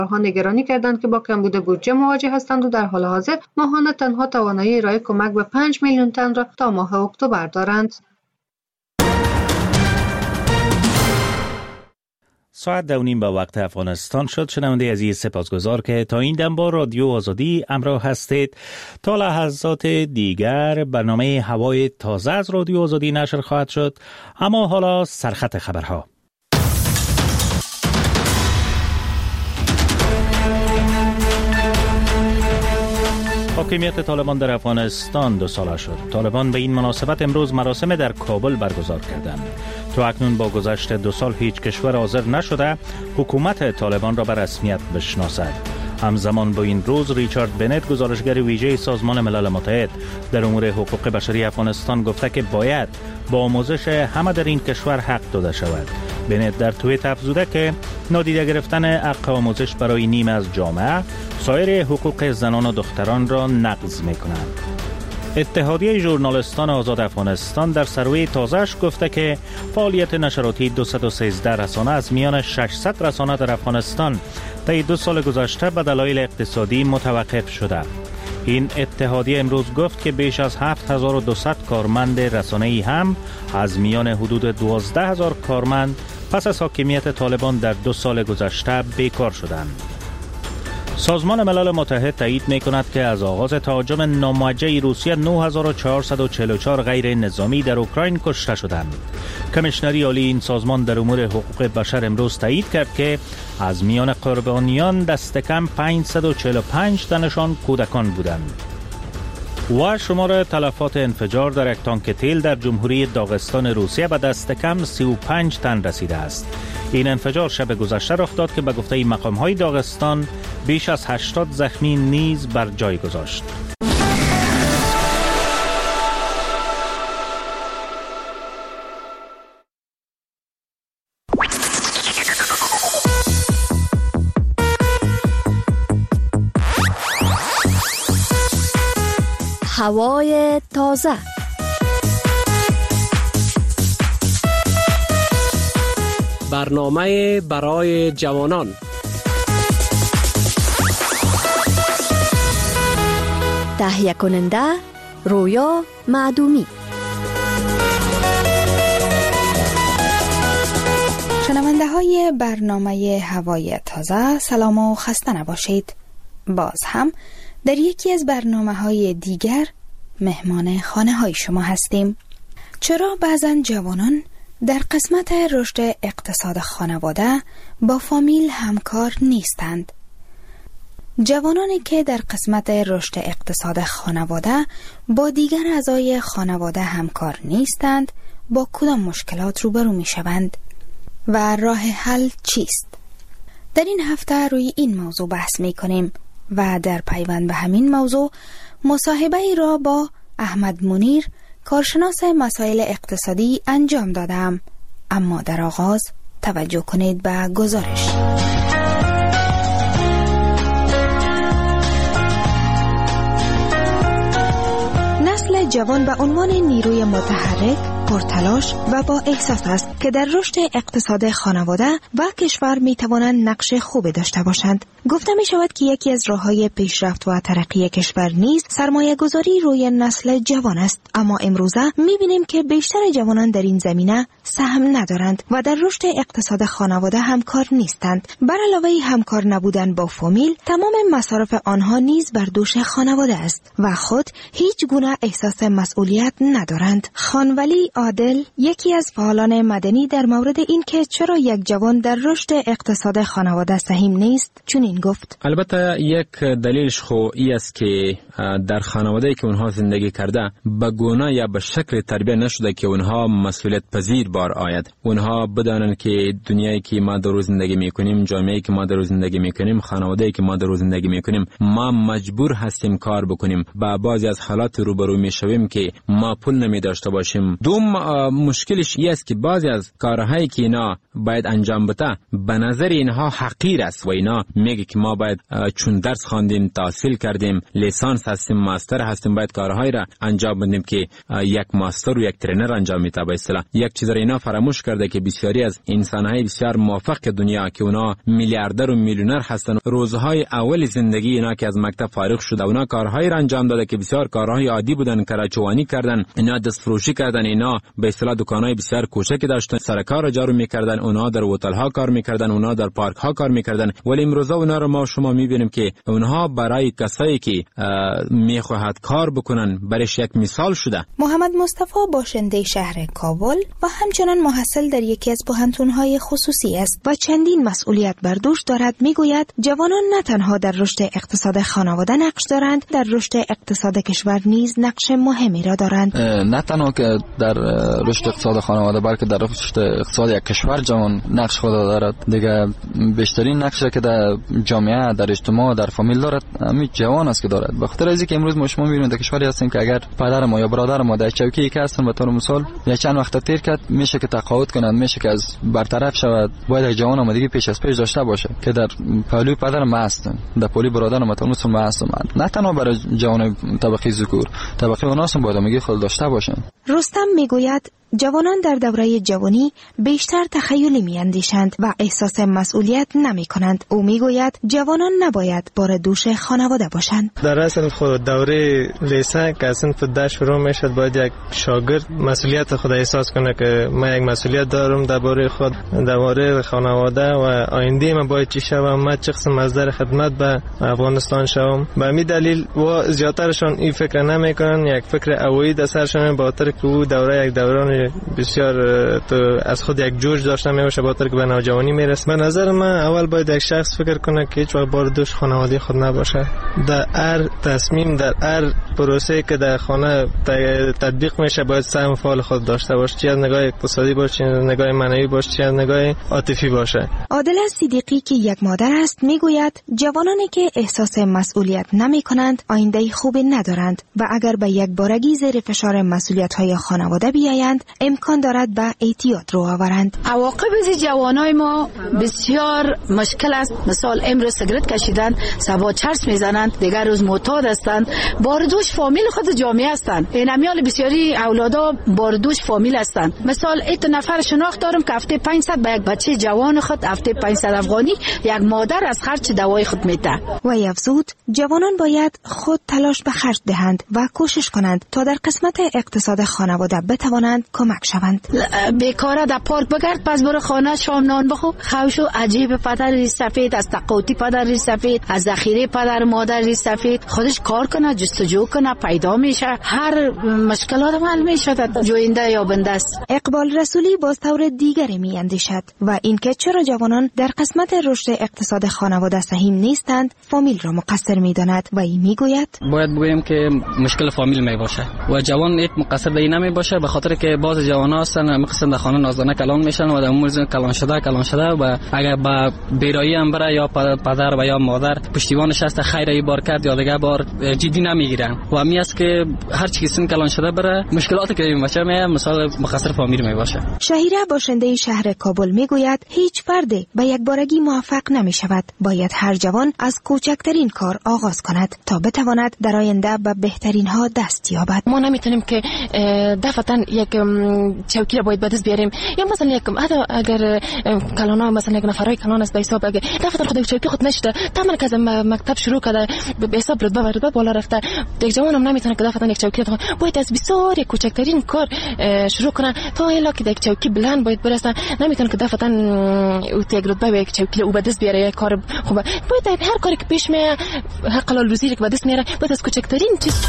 آنها نگرانی کردند که با کمبود بودجه مواجه هستند و در حال حاضر ماهانه تنها توانایی ارائه کمک به 5 میلیون تن را تا ماه اکتبر دارند. ساعت 2:30 به وقت افغانستان شد. شنونده عزیز سپاسگزار که تا این دم با رادیو آزادی همراه هستید. تا لحظات دیگر برنامه هوای تازه از رادیو آزادی نشر خواهد شد. اما حالا سرخط خبرها. حاکمیت طالبان در افغانستان 2 ساله شد. طالبان به این مناسبت امروز مراسم در کابل برگزار کردند. تا اکنون با گذشت 2 سال هیچ کشور حاضر نشده حکومت طالبان را به رسمیت بشناسد. همزمان با این روز ریچارد بنت، گزارشگر ویژه سازمان ملل متحد در امور حقوق بشری افغانستان، گفته که باید با آموزش همه در این کشور حق داده شود. بنت در توییت افزوده که نادیده گرفتن حق آموزش برای نیمه از جامعه سایر حقوق زنان و دختران را نقض می‌کند. اتحادیه ژورنالیستان آزاد افغانستان در سروی تازه‌اش گفته که فعالیت نشراتی 213 رسانه از میان 600 رسانه در افغانستان طی 2 سال گذشته به دلایل اقتصادی متوقف شده. این اتحادیه امروز گفت که بیش از 7200 کارمند رسانه‌ای هم از میان حدود 12000 کارمند پس از حاکمیت طالبان در 2 سال گذشته بیکار شدند. سازمان ملل متحد تایید می‌کند که از آغاز تهاجم ناموجه روسیه 9444 غیر نظامی در اوکراین کشته شدند. کمیشنری عالی این سازمان در امور حقوق بشر امروز تایید کرد که از میان قربانیان دست کم 545 تنشان کودکان بودند. و شمار تلفات انفجار در یک تانک تیل در جمهوری داغستان روسیه به دست کم 35 تن رسیده است. این انفجار شب گذشته رخ داد که به گفته مقام‌های داغستان بیش از 80 زخمی نیز بر جای گذاشت. هوای تازه. برنامه برای جوانان. تهیه کننده رویا معدومی. شنونده های برنامه هوای تازه، سلام و خسته نباشید. باز هم در یکی از برنامه های دیگر مهمان خانه های شما هستیم. چرا بعضن جوانان در قسمت رشد اقتصاد خانواده با فامیل همکار نیستند؟ جوانانی که در قسمت رشد اقتصاد خانواده با دیگر اعضای خانواده همکار نیستند، با کدام مشکلات روبرو می شوند و راه حل چیست؟ در این هفته روی این موضوع بحث می کنیم و در پیوند به همین موضوع مصاحبه ای را با احمد منیر، کارشناس مسائل اقتصادی انجام دادم. اما در آغاز توجه کنید به گزارش. نسل جوان به عنوان نیروی متحرک، پرتلاش و با احساس است که در رشد اقتصاد خانواده و کشور می توانند نقش خوب داشته باشند. گفته می شود که یکی از راه‌های پیشرفت و ترقی کشور نیز سرمایه گذاری روی نسل جوان است. اما امروزه می بینیم که بیشتر جوانان در این زمینه سهم ندارند و در رشد اقتصاد خانواده همکار نیستند. بر علاوه همکار نبودن با فامیل، تمام مصارف آنها نیز بر دوش خانواده است و خود هیچ گونه احساس مسئولیت ندارند. خانولی عادل، یکی از فعالان مدنی، در مورد این که چرا یک جوان در رشد اقتصاد خانواده سهم نیست چنین گفت: البته یک دلیلش خو ای است که در خانواده‌ای که اونها زندگی کرده به گونه یا به شکل تربیت نشده که اونها مسئولیت پذیر بار آید. اونها بدانند که دنیایی که ما در روز زندگی میکنیم، جامعه‌ای که ما در روز زندگی میکنیم، خانواده‌ای که ما در روز زندگی میکنیم، ما مجبور هستیم کار بکنیم. با بعضی از حالات روبرو میشویم که ما پول نمی داشته باشیم. دوم مشکلش این است که بعضی از کارهایی که اینا باید انجام بده به نظر اینها حقیر است و اینا میگه که ما باید چون درس خواندیم، تحصیل کردیم، لیسانس هستیم، ماستر هستیم، باید کارهایی را انجام بدیم که یک ماستر و یک ترینر انجام میده. به اصطلاح یک چیز را اینا فراموش کرده که بسیاری از انسان‌های بسیار موفق دنیا که اونا میلیاردر و میلیونر هستن، روزهای اول زندگی اینا که از مکتب فارغ شده اونا کارهایی را انجام داده که بسیار کارهای عادی بودن، کراچوانی کردن، اینا دست فروشی کردن، اینا به اصطلاح دکانای بسیار کوچکی داشتن، سرکار را جارو میکردن، اونا در هتل ها کار میکردن، اونا در پارک ها کار میکردن. ولی امروز اونا رو ما شما میبینیم که اونها برای کسایی که میخواهد کار بکنن برایش یک مثال شده. محمد مصطفی باشنده شهر کابل و همچنان محصل در یکی از پوهنتون‌های خصوصی است و چندین مسئولیت بر دوش دارد. میگوید جوانان نه تنها در رشد اقتصاد خانواده نقش دارند، در رشد اقتصاد کشور نیز نقش مهمی را دارند. نه تنها که در رشد اقتصاد خانواده بلکه در رشد اقتصاد یک کشور جوان نقش خود دارد. دیگه بیشترین نقشی که در جامعه، در اجتماع، در فامیل دارد همین جوان است که دارد. به خاطر اینکه امروز ما شما میبینید در کشوری هستیم که اگر پدر ما یا برادر ما در چوکی که هستن به طور مثال یا چند وقت تیر کرد میشه که تقاعد کنند، میشه که از برطرف شود، باید جوان آمادگی پیش از پیش داشته باشه که در پهلوی پدر ما هستن، در پهلوی برادر ما طور مثال ما هستم. نه تنها برای جوان طبقه ذکور، طبقه اوناس هم باید آمادگی خود داشته باشن. رستم میگوید جوانان در دوره جوانی بیشتر تخیلی میاندیشند و احساس مسئولیت نمی کنند. او میگوید جوانان نباید بار دوش خانواده باشند. در اصل خود دوره لیسه که اصلا فده شروع میشد باید یک شاگرد مسئولیت خود احساس کنه که من یک مسئولیت دارم درباره خود، درباره خانواده و آینده من باید چی شوم، من چه قسم مصدر خدمت به افغانستان شوم. به همین دلیل و زیادترشون این فکر نمیکنن، یک فکر اویی در سرشون با خاطر که او دوره یک دوران بسیار تو از خود یک جوش داشته میشه با خاطر که به نوجوانی میرسه. به نظر من اول باید یک شخص فکر کنه که هیچ وقت بار دوش خانواده خود نباشه. در هر تصمیم، در هر پروسه که در خانه تطبیق میشه باید سهم فعال خود داشته باشه، چه از نگاه اقتصادی باشه، چه از نگاه معنوی باشه، چه از نگاه عاطفی باشه. عادل صدیقی که یک مادر است میگوید جوانانی که احساس مسئولیت نمی کنند آینده خوبی ندارند و اگر به یک بارگی زیر فشار مسئولیت‌های خانواده بیایند امکان دارد به اعتیاد رو آورند. عواقب از جوانای ما بسیار مشکل است. مثال امروز سیگرت کشیدن، صبح چرس میزنند، دیگر روز معتاد هستند، باردوش فامیل خود جامعه هستند. این امیال بسیاری اولادا باردوش فامیل هستند. مثال ایت نفر شناخت دارم که هفته 500 به یک بچه جوان خود، هفته 500 افغانی یک مادر از خرج دوای خود میده. و افزود جوانان باید خود تلاش به خرج دهند و کوشش کنند تا در قسمت اقتصاد خانواده بتوانند کمک شوند. بیکاره در پارک بگرد، پس برو خانه شام نان بخو. خوشو عجیب پدر سفید، از تقاطی پدر سفید، از ذخیره پدر مادر سفید، خودش کار کنه، جستجو کنه، پیدا میشه، هر مشکلات حل میشه، جوینده یا بنده است. اقبال رسولی باز طور دیگری میاندیشد و اینکه چرا جوانان در قسمت رشد اقتصاد خانواده سهیم نیستند فامیل را مقصر میداند و این میگوید باید بگویم که مشکل فامیل می باشه و جوان ایت مقصر به این نمی باشه، به خاطر که باز جوان هستن میخواستن در خانه نازنه کلان میشن و در امروز کلان شده و اگر با بیرایی هم بره یا پدر و یا مادر پشتیبانش هست خیر ای بار کرد یا دیگه بار جدی نمیگیرن و همین است که هر چی سن کلان شده بره مشکلاتی که میشه مثلا مقصر فامیل می باشه. شهیره باشنده شهر کابل میگوید هیچ فردی به یک بارگی موفق نمی شود، باید هر جوان از کوچکترین کار آغاز کند تا بتواند در آینده به بهترین ها دست یابد. ما نمیتونیم که دفعتاً یک چوکی را باید به دست بیاریم یا مثلا یک اگر کلانا مثلا یک نفرای کلان است به حساب اگر دفعتاً خود چوکی خود نشده تمام که از مکتب شروع کرده به حساب رتبه بالا رفته، یک جوان هم نمیتونه که دفعتاً یک چوکی باید از بسیار یک کوچکترین کار شروع کنه تا الا که یک چوکی بلند باید برسه، نمیتونه که دفعتاً او یک رتبه یک چوکی او به دست بیاره یک کار خوبه، باید هر کاری که پیش میاد حق حلال روزی که به دست میاره باید از کوچکترین چیز.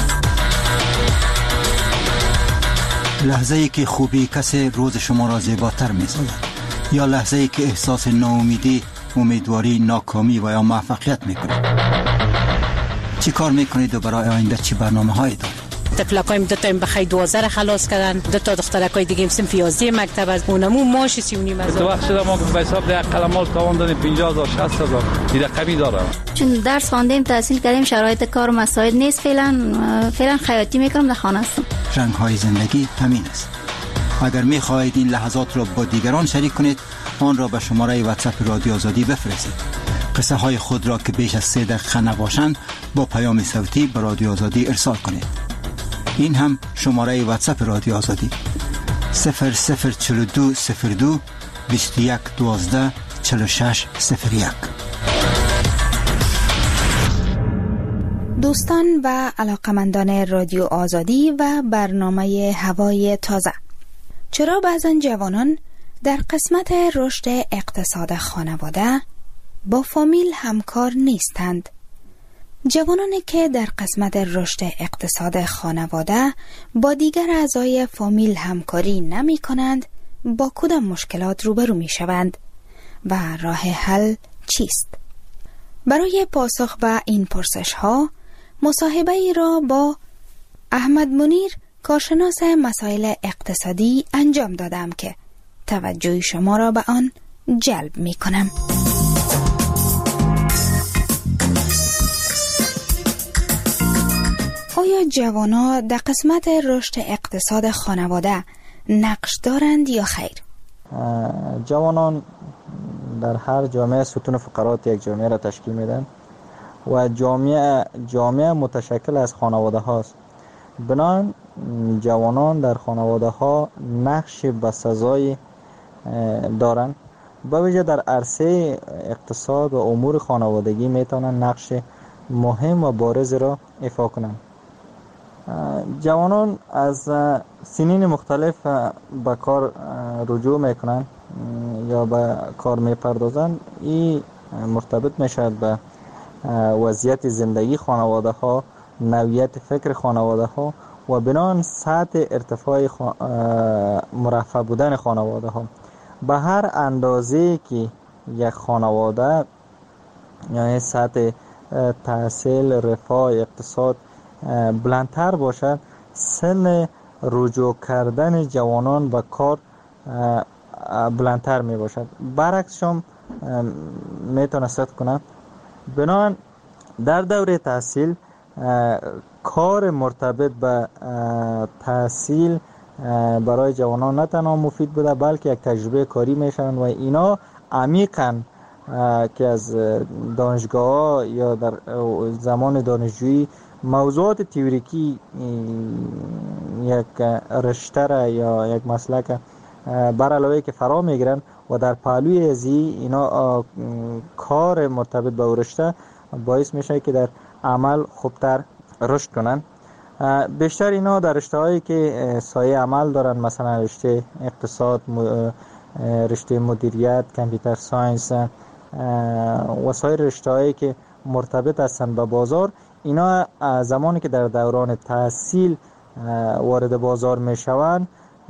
لحظه ای که خوبی کسی روز شما را زیباتر می‌سازد یا لحظه ای که احساس ناامیدی، امیدواری، ناکامی و یا موفقیت می‌کنید. چی کار می‌کنید و برای آینده چی برنامه‌هایی دارید؟ تفلکایم دو تا بخای 12 خلاص کردن، دو تا دخترکای دیگه صنف 11 مکتب از اونمو ماش 3.5 تو وقت شده ما به حساب ده قلمات تواندن 50,000 60,000 این رقمی داره. چون درس خواندیم تحصیل کردیم شرایط کار مساعد نیست، فعلا خیاطی میکنم در خانه هستم. رنگ‌های زندگی همین است. اگر می‌خواهید این لحظات را با دیگران شریک کنید آن را به شماره واتساپ رادیو آزادی بفرستید. قصه های خود را که بیش از 3 دقیقه نباشند با پیام صوتی به رادیو آزادی ارسال کنید. این هم شماره واتساپ رادیو آزادی 004202 2112 4601. دوستان و علاقمندان رادیو آزادی و برنامه هوای تازه، چرا بعضن جوانان در قسمت رشد اقتصاد خانواده با فامیل همکار نیستند؟ جوانانی که در قسمت رشد اقتصاد خانواده با دیگر اعضای فامیل همکاری نمی کنند با کدام مشکلات روبرو می شوند و راه حل چیست؟ برای پاسخ به این پرسش ها مصاحبه ای را با احمد منیر، کارشناس مسائل اقتصادی انجام دادم که توجه شما را به آن جلب می کنم. آیا جوانان در قسمت رشد اقتصاد خانواده نقش دارند یا خیر؟ جوانان در هر جامعه ستون فقرات یک جامعه را تشکیل میدن و جامعه متشکل از خانواده هاست. بنابراین جوانان در خانواده ها نقش بسزایی دارند. با ویژه در عرصه اقتصاد و امور خانوادگی میتونن نقش مهم و بارز را ایفا کنند. جوانان از سنین مختلف به کار رجوع میکنن یا به کار میپردازن. این مرتبط میشد به وضعیت زندگی خانواده ها، نوعیت فکر خانواده ها و بنان سطح ارتفاع مرفه بودن خانواده ها. به هر اندازه که یک خانواده یعنی سطح تحصیل، رفاه، اقتصاد بلندتر باشد، سن رجوع کردن جوانان به کار بلندتر می باشد. برعکسش هم میتونه صدق کنه. بنابراین در دوره تحصیل کار مرتبط به تحصیل برای جوانان نه تنها مفید بوده بلکه یک تجربه کاری میشن و اینا عمیقاً که از دانشگاه یا در زمان دانشجویی موضوعات تئوریکی یک رشته یا یک مسلک بر علاوه که فرا میگیرن و در پهلوی ازی اینا کار مرتبط به رشته باعث میشه که در عمل خوبتر رشد کنن. بیشتر اینا در رشته هایی که سایه عمل دارن، مثلا رشته اقتصاد، رشته مدیریت، کامپیوتر ساینس و سایر رشته هایی که مرتبط هستن به بازار، اینا زمانی که در دوران تحصیل وارد بازار میشوند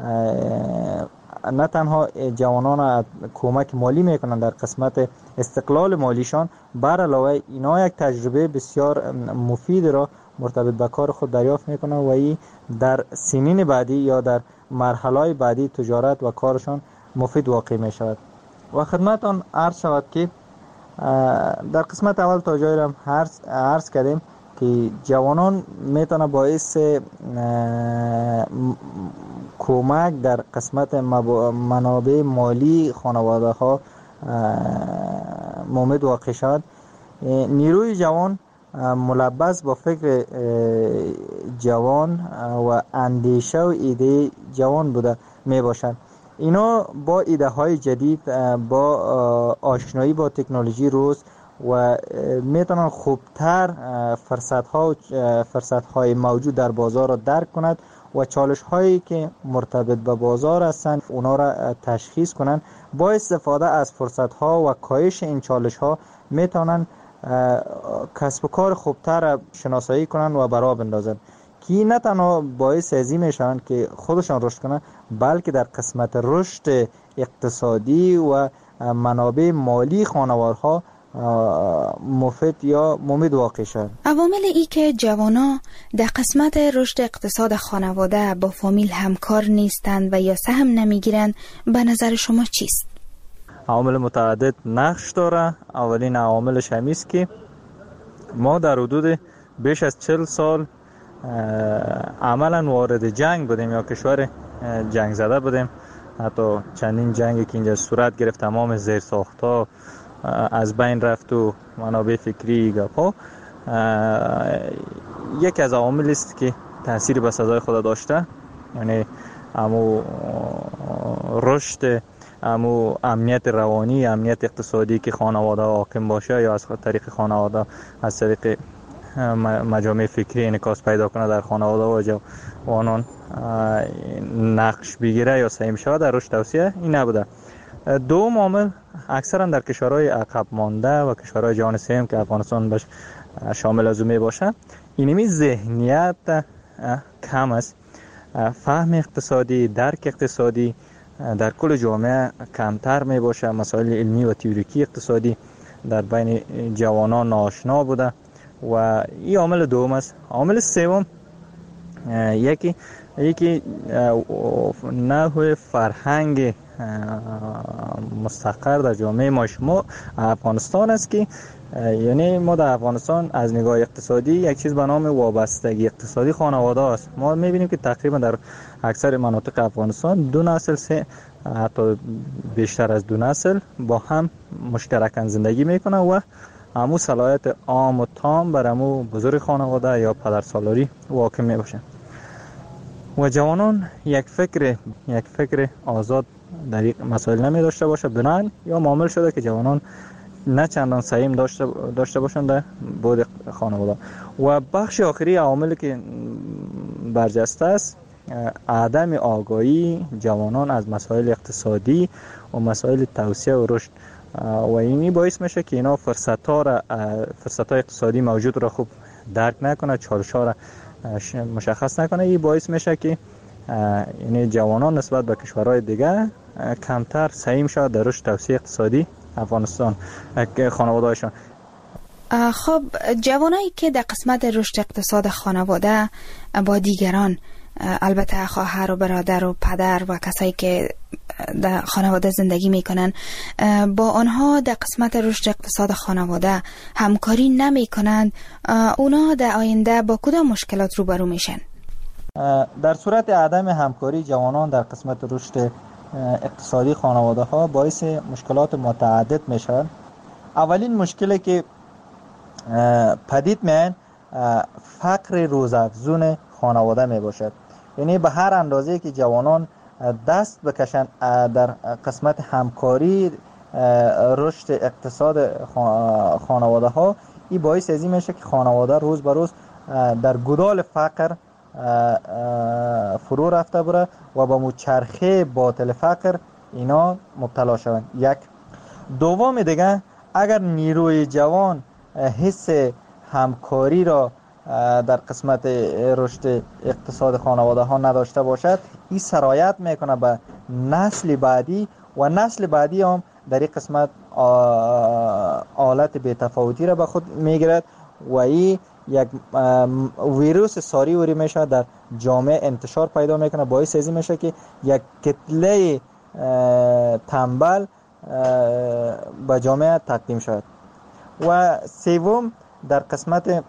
نه تنها جوانان کمک مالی میکنن در قسمت استقلال مالیشان، بر علاوه اینا یک تجربه بسیار مفید را مرتبط به کار خود دریافت میکنن و این در سنین بعدی یا در مرحله بعدی تجارت و کارشان مفید واقع میشود. و خدمتان عرض شود که در قسمت اول تا جایی را عرض کردیم که جوانان میتونه باعث کمک در قسمت منابع مالی خانواده ها مومد واقع شد. نیروی جوان ملبس با فکر جوان و اندیشه و ایده جوان بوده می باشند. اینا با ایده های جدید، با آشنایی با تکنولوژی روز و میتونن خوبتر فرصت های موجود در بازار را درک کند و چالش هایی که مرتبط به بازار هستند اونا را تشخیص کنند. با استفاده از فرصت ها و کاهش این چالش ها میتونن کسب و کار خوبتر شناسایی کنند و برآ بندازند که نه تنها باعث ازی میشن که خودشان رشد کنند بلکه در قسمت رشد اقتصادی و منابع مالی خانوارها مفید یا مفید واقع شد. عوامل ای که جوانا در قسمت رشد اقتصاد خانواده با فامیل همکار نیستند و یا سهم نمیگیرند به نظر شما چیست؟ عوامل متعدد نقش داره. اولین عواملش همیست که ما در حدود بیش از 40 سال عملا وارد جنگ بودیم یا کشور جنگ زده بودیم. حتی چندین جنگی که اینجا صورت گرفت تمام زیرساخت‌ها از بین رفت و منابع فکری گپا یکی از عوامل است که تاثیر به سزای خود داشته. یعنی امو رشد، امو امنیت روانی، امنیت اقتصادی که خانواده حاکم باشه یا از طریق خانواده، از طریق مجامع فکری انعکاس پیدا کنه در خانواده و جوانان نقش بگیره یا سهم شود در رشد توسعه، این نبوده. دوم عامل اکثرا در کشورهای عقب مانده و کشورهای جهان سوم که افغانستان باش شامل از می باشه، اینمی ذهنیت کم است، فهم اقتصادی، درک اقتصادی در کل جامعه کمتر می باشه، مسائل علمی و تئوریکی اقتصادی در بین جوانان ناآشنا بوده و این عامل دوم است. عامل سوم یکی نحو فرهنگ مستقر در جامعه ما افغانستان است که یعنی ما در افغانستان از نگاه اقتصادی یک چیز به نام وابستگی اقتصادی خانواده است. ما می‌بینیم که تقریبا در اکثر مناطق افغانستان دو نسل حتی بیشتر از دو نسل با هم مشترکاً زندگی میکنن و همو صلاحیت عام و تام بر همو بزرگ خانواده یا پدرسالاری واقع می باشه و جوانان یک فکر آزاد در این مسائل نمی داشته باشه. بنابراین یا معامل شده که جوانان نه چندان سهم داشته باشند در بود خانواده. و بخش آخری عواملی که برجسته است عدم آگاهی جوانان از مسائل اقتصادی و مسائل توسعه و رشد و اینی باعث میشه که اینا فرصت‌های اقتصادی موجود را خوب درک نکنه، چالش‌ها را مشخص نکنه. این باعث میشه که یعنی جوانان نسبت به کشورهای دیگه کمتر سهم شود در رشد توسعه اقتصادی افغانستان خانواده‌هاشون. خب جوانایی که در قسمت رشد اقتصاد خانواده با دیگران، البته خواهر و برادر و پدر و کسایی که در خانواده زندگی میکنن، با آنها در قسمت رشد اقتصاد خانواده همکاری نمیکنند، اونا در آینده با کدام مشکلات روبرو میشن؟ در صورت عدم همکاری جوانان در قسمت رشد اقتصادی خانواده ها باعث مشکلات متعدد میشن. اولین مشکلی که پدید میاد فقر روزافزون خانواده می باشد. یعنی به هر اندازه که جوانان دست بکشند در قسمت همکاری رشد اقتصاد خانواده ها، این باعث از این میشه که خانواده روز به روز در گدال فقر فرو رفته بره و با مچرخه باطل فقر اینا مبتلا شوند. یک. دوم دیگه، اگر نیروی جوان حس همکاری را در قسمت رشد اقتصاد خانواده ها نداشته باشد، این سرایت میکنه به نسل بعدی و نسل بعدی هم در این قسمت حالت بی‌تفاوتی را به خود میگیرد و این یک ویروس ساری وری میشه در جامعه انتشار پیدا میکنه، باعث ازی میشه که یک کتله تنبل به جامعه تقدیم شود. و سوم، در قسمت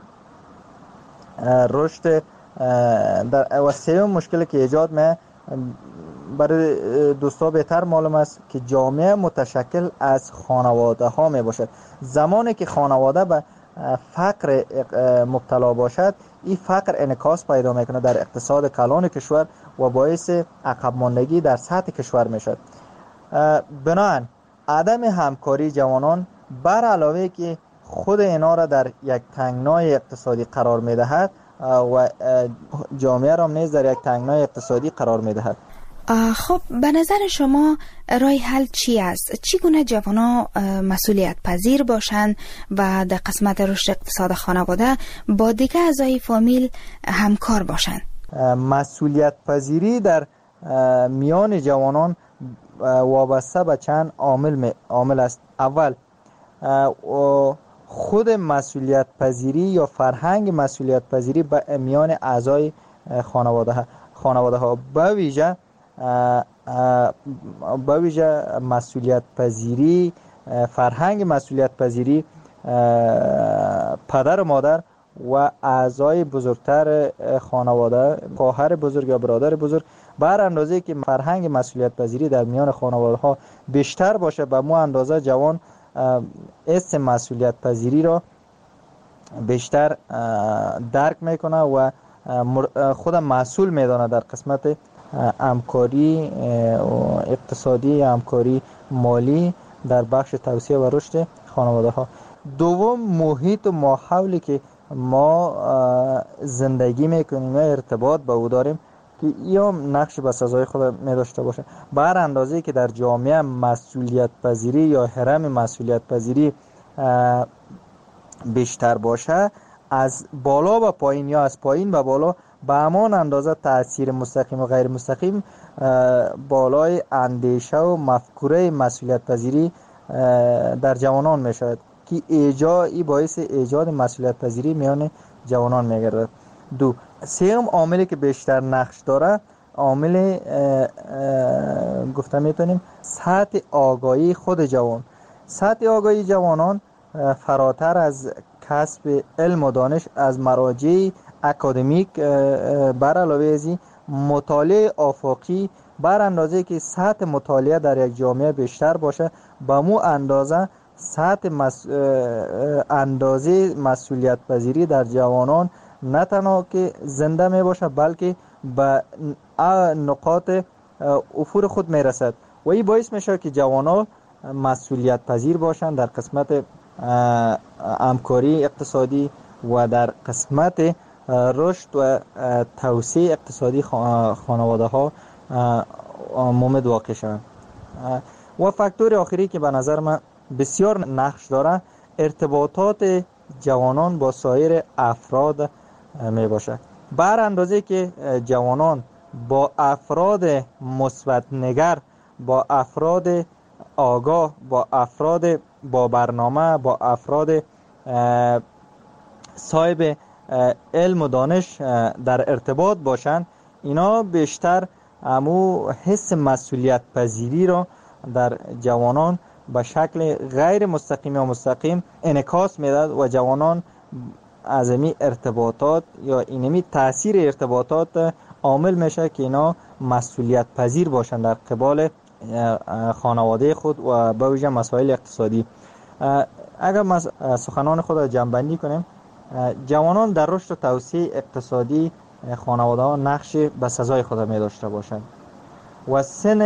رشد و سوم مشکلی که ایجاد می برای دوستا بهتر معلوم است که جامعه متشکل از خانواده ها می باشد. زمانی که خانواده به فقر مبتلا باشد، این فقر انعکاس پیدا میکنه در اقتصاد کلان کشور و باعث عقب ماندگی در سطح کشور میشد. بنابراین عدم همکاری جوانان بر علاوه که خود اینا را در یک تنگنای اقتصادی قرار میدهد و جامعه را نیز در یک تنگنای اقتصادی قرار میدهد. خب به نظر شما راه حل چی است؟ چگونه جوانان مسئولیت پذیر باشند و در قسمت رشد اقتصاد خانواده با دیگر اعضای فامیل همکار باشند؟ مسئولیت پذیری در میان جوانان وابسته به چند عامل است. اول، خود مسئولیت پذیری یا فرهنگ مسئولیت پذیری به میان اعضای خانواده ها، به ویژه مسئولیت پذیری، فرهنگ مسئولیت پذیری پدر و مادر و اعضای بزرگتر خانواده، خواهر بزرگ یا برادر بزرگ، بر اندازه که فرهنگ مسئولیت پذیری در میان خانواده ها بیشتر باشه، به مو اندازه جوان اسم مسئولیت پذیری را بیشتر درک میکنه و خودم مسئول میدانه در قسمت همکاری اقتصادی یا همکاری مالی در بخش توسعه و رشد خانواده ها. دوم محیط و ماحولی که ما زندگی میکنیم یا ارتباط با او داریم که یا نقش به سزای خود می داشته باشه. بر اندازه‌ای که در جامعه مسئولیت پذیری یا هرم مسئولیت پذیری بیشتر باشه، از بالا به پایین یا از پایین به بالا به همان اندازه تأثیر مستقیم و غیر مستقیم بالای اندیشه و مفکوره مسئولیت پذیری در جوانان می شود که ای باعث ایجاد مسئولیت پذیری میان جوانان می گردد. دو، سوم عاملی که بیشتر نقش داره عامل گفته میتونیم سطح آگاهی خود جوان. سطح آگاهی جوانان فراتر از کسب علم و دانش از مراجع اکادمیک بر علاوه از این مطالعه آفاقی بر اندازه که سطح مطالعه در یک جامعه بیشتر باشه به مو اندازه سطح اندازه مسئولیت پذیری در جوانان نه تنها که زنده می باشه بلکه به نقاط افور خود می رسد و این باعث میشه که جوانان مسئولیت پذیر باشند در قسمت همکاری اقتصادی و در قسمت رشد و توسعه اقتصادی خانواده ها مومد واقع شوند. و فاکتور آخری که به نظر من بسیار نقش داره ارتباطات جوانان با سایر افراد می باشه. بر اندازه که جوانان با افراد مثبت نگر، با افراد آگاه، با افراد با برنامه، با افراد صاحب علم و دانش در ارتباط باشند، اینا بیشتر امو حس مسئولیت پذیری را در جوانان به شکل غیر مستقیم یا مستقیم انعکاس میداد و جوانان از این ارتباطات یا اینمی تاثیر ارتباطات عامل میشه که اینا مسئولیت پذیر باشن در قبال خانواده خود و به ویژه مسائل اقتصادی. اگر ما سخنان خود را جمع‌بندی کنیم، جوانان در رشد و توسعه اقتصادی خانواده ها نقش به سزای خود می داشته باشند و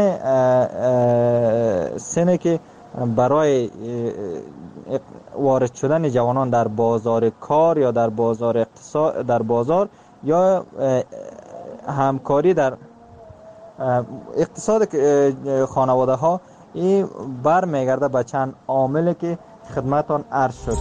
سن که برای وارد شدن جوانان در بازار کار یا در بازار اقتصاد، در بازار یا همکاری در اقتصاد خانواده ها، این بر میگرده به چند عامل که خدمتان عرض شد.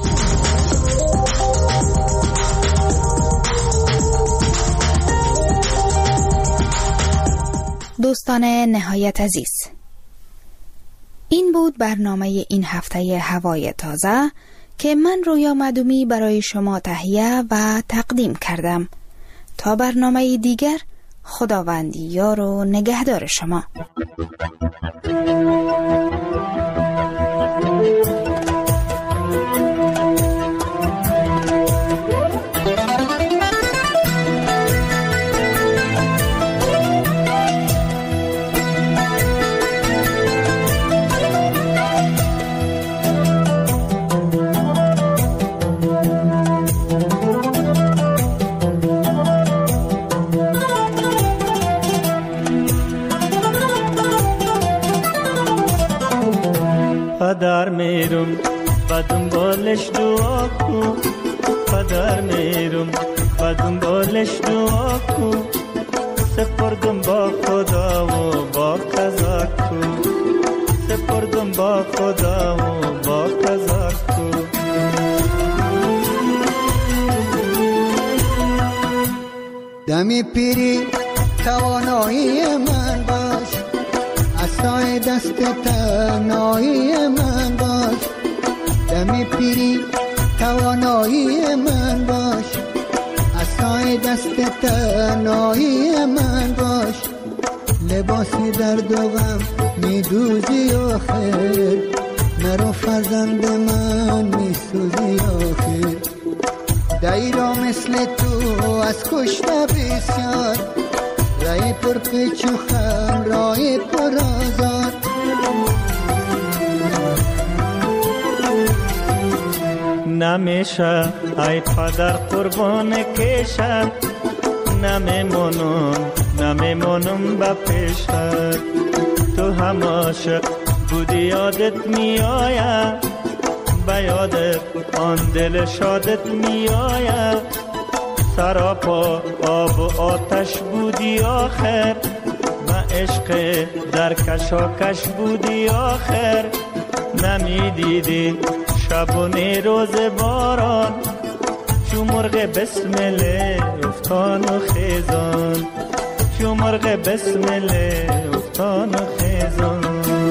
دوستان نهایت عزیز، این بود برنامه این هفته هوای تازه که من رویا معدومی برای شما تهیه و تقدیم کردم. تا برنامه دیگر، خداوند یار و نگهدار شما. پدر میرم و دنبالش دعا کن، پدر میرم و دنبالش دعا کن، سپردم با خدا و با قضا کن، سپردم با خدا و با قضا کن. دمی پیری توانایی من باش، عصای دست تنهایی من باش. دمی پیری توانایی من باش، عصای دست تنهایی من باش. لباسی درد و غم میدوزی آخر، مرا فرزند من میسوزی آخر. دایرا مثل تو از کشته بسیار، رای پر پیچ و خم رای پر آزار. نمیشه ای پدر قربان کشم، نمیمونم نمیمانم به پیشت. تو هم عاشق بودی یادت می آید، به یادت آن دل شادت می آید. سراپا آب و آتش بودی آخر، به عشق در کشاکش بودی آخر. نمی دیدی شبونه روز باران، چو مرغ بسمله افتان و خیزان، چو مرغ بسمله افتان و خیزان.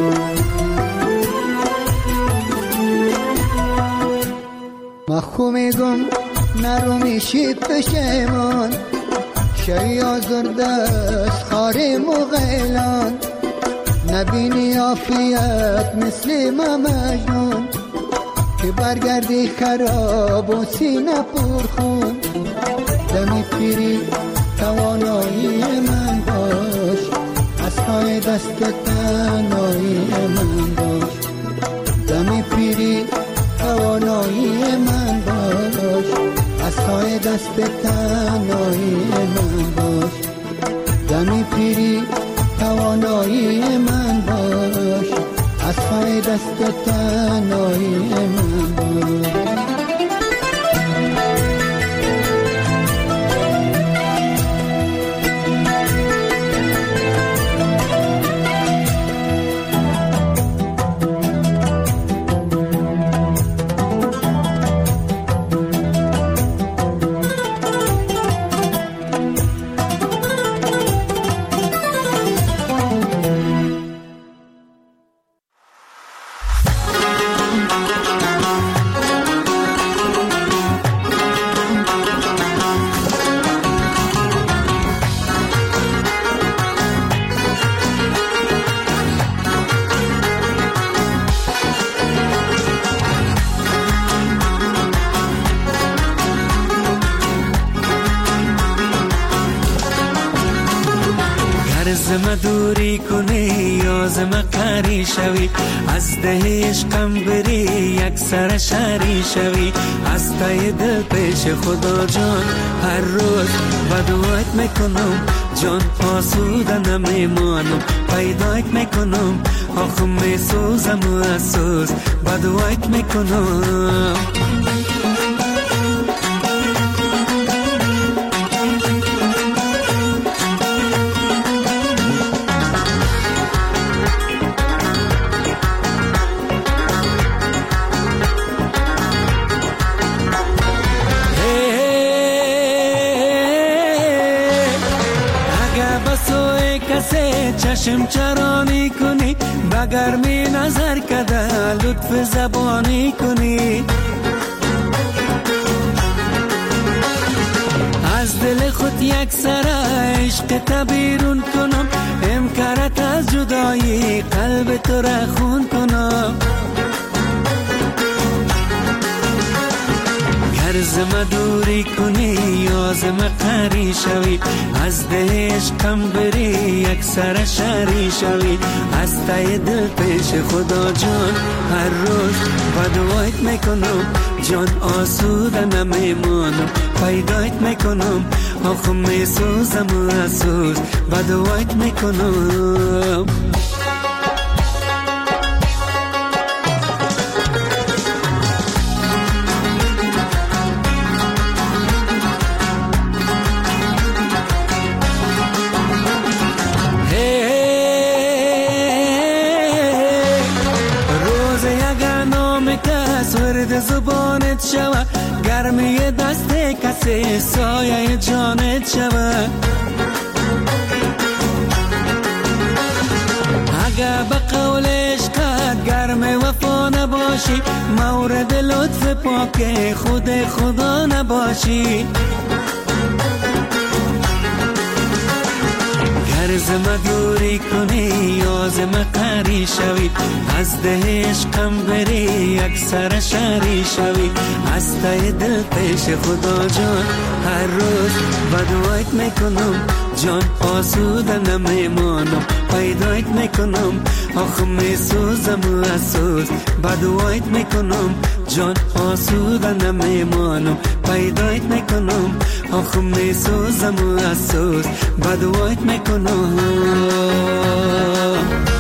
ما خو میگم نرو میشی پشیمان، شی آزرده از خاری مغیلان. نبینی عافیت مثل ما مجنون، که برگردی خراب و سینه پرخون. دمی پیری توانایی من باش، از پای دست تنهایی من باش. دمی پیری توانایی من باش، از پای دست تنهایی من باش. دمی پیری توانایی من باش، از پای دست تنهایی من باش. زم دوری کنی یا زم قری شوی، از ده عشقم بری یک سر شری شوی. از تای دل پیش خدا جان هر روز بدوایت میکنم، جان آسوده نمیمانم. پیدایت میکنم آخم میسوزم و اسوز بدوایت میکنم. چشم چرانی کنی، بگر می نظر کده لطف زبانی کنی. از دل خود یک سر عشق تبیرون کنم، امکارت از جدایی قلب تو را خون کنم. زم دوری کنی یا زم قری شوی، از ده عشقم بری یک سر شری شوی. از تای دل پیش خدا جان هر روز بدوایت میکنم، جان آسوده نمیمانم. پیدایت میکنم آخم میسوزم و اسوز بدوایت میکنم. زبانت شوه، گرمی دست کسی سایه جانت شوه. اگه به قول عشقت گرم وفا نباشی، مورد لطف پاک خود خدا نباشی. زم دوری کنی یا زم قری شوی، از ده عشقم بری یک سر شری شوی. از تای دل پیش خدا جان هر روز بدوایت میکنم، جان آسوده نمیمانم پیدایت میکنم آخه میسوزم و افسوس بدوایت میکنم جان آسوده نمیمانم پیدایت میکنم آخه میسوزم و افسوس بدوایت میکنم